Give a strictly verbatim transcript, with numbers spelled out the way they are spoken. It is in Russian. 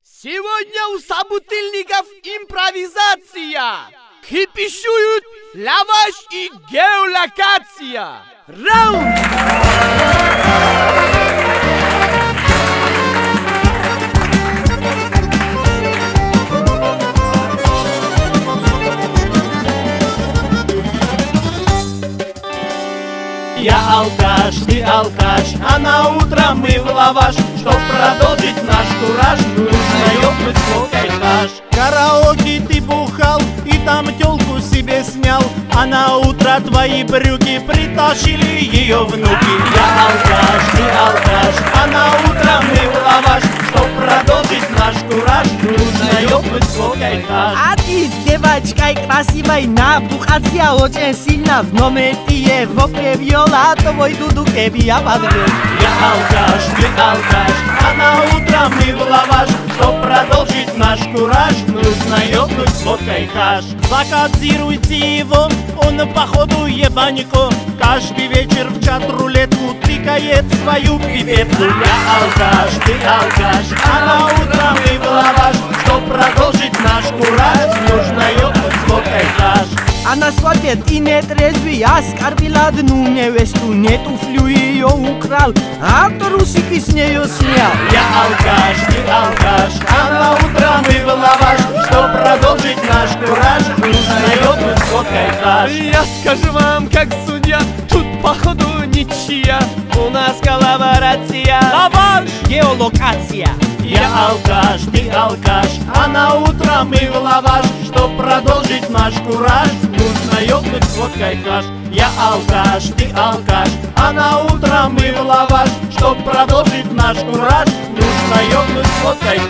Сегодня у собутыльников импровизация. Кипишуют лаваш и геолокация. Раунд! Я алкаш, ты алкаш, а на утро мы в лаваш. Чтоб продолжить наш кураж, нужно ёбнуть свой хаш. Караоке ты бухал и там тёлку себе снял, а на утро твои брюки притащили ее внуки. Я алкаш, ты алкаш, а на утро мы в лаваш. Чтоб продолжить наш кураж, нужно ёбнуть свой хаш. А ты с девочкой красивой набухаться очень сильно в номере вопле виола, твой дудуке я подвел. Я алкаш, ты алкаш, а на утро мы в лаваш. Чтоб продолжить наш кураж, нужно ёбнуть с водкой хаш. Закодируйте его, он походу ебанько. Каждый вечер в чат-рулетку тыкает свою пипетку. Я алкаш, ты алкаш, а на утро мы в лаваш. Чтоб продолжить наш кураж, нужно ёбнуть с водкой хаш. А на свадьбе ты не трезвый, оскорбил одну невесту, не туфлю ее украл, а трусики с нее снял. Я алкаш, ты алкаш, а на утро мы в лаваш. Чтоб продолжить наш кураж, нужно ёбнуть с водкой хаш. Я скажу вам, как судья, тут походу ничья. У нас коллаборация. Лаваш, геолокация. Я алкаш, ты алкаш, а на утро мы в лаваш. Чтоб продолжить наш кураж, нужно ёбнуть с водкой хаш. Я алкаш, ты алкаш, а на утро мы в лаваш. Чтоб продолжить наш кураж, нужно ёбнуть с водкой